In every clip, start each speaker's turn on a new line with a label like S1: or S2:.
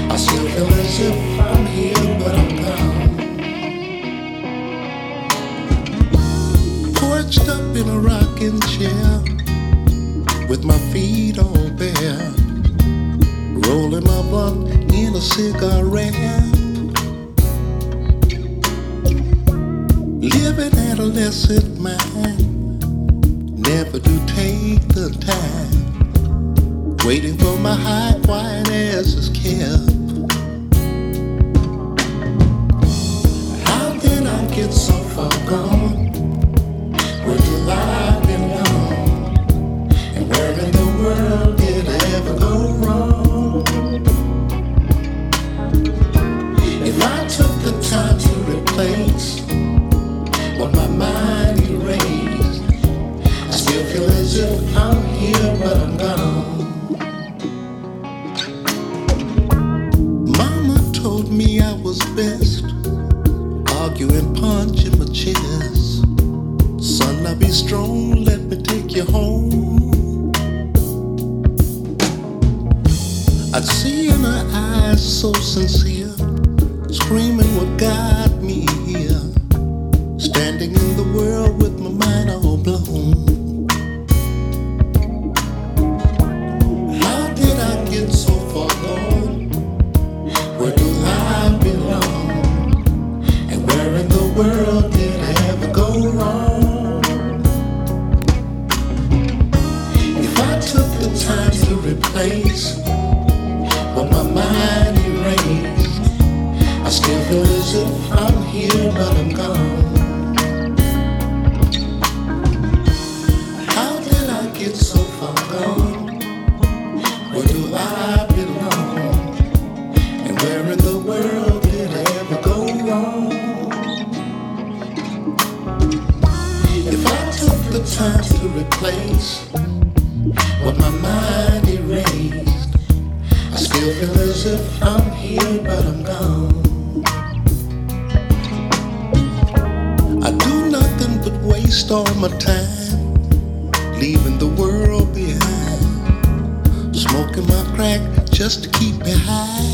S1: I still feel as if I'm here, but I'm gone. Perched up in a rocking chair, with my feet all bare, rolling my blunt in a cigarette, living adolescent mind, never do take the time, waiting for my high quiet as is kept. How did I get so far gone? Where do I belong? And where in the world did I ever go wrong? If I took the time to replace what my mind erased, I still feel as if I'm here, but I'm gone. Mama told me I was best, arguing, punching my chest. Son, I be strong, let me take you home. I'd see in her eyes so sincere, screaming what got me here, standing in the world with my mind all blown. How did I get so far gone? Where do I belong? And where in the world did I ever go wrong? If I took the time to replace what my mind erased, I still feel as if I'm here, but I'm gone. How did I get so far gone? Where do I belong? And where in the world did I ever go wrong? If I took the time to replace what my mind erased, I still feel as if I'm here, but I'm gone. I do nothing but waste all my time, leaving the world behind, smoking my crack just to keep me high.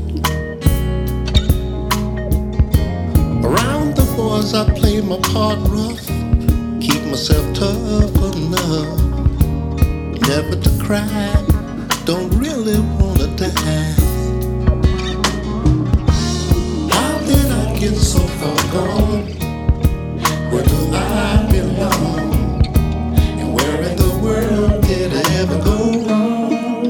S1: Around the boys I play my part rough, keep myself tough enough, never to cry, don't really wanna die. How did I get so far gone? Where do I belong? And where in the world did I ever go wrong?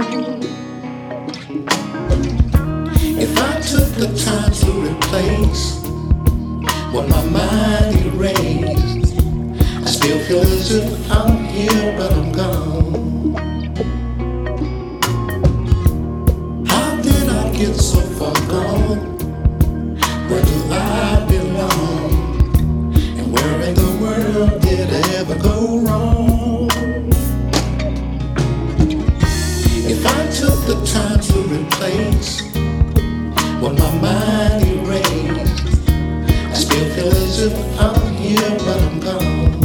S1: If I took the time to replace what my mind erased, I still feel as if I'm here, but I'm gone. How did I get so far gone? Where do I belong? And where in the world did I ever go wrong? If I took the time to replace what my mind erased, I still feel as if I'm here, but I'm gone.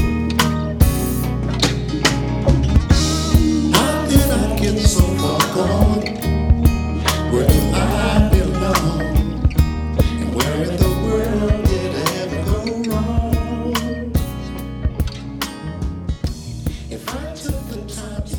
S1: How did I get so far gone? Where do I belong? And where in the world did I ever go wrong? If I took the time to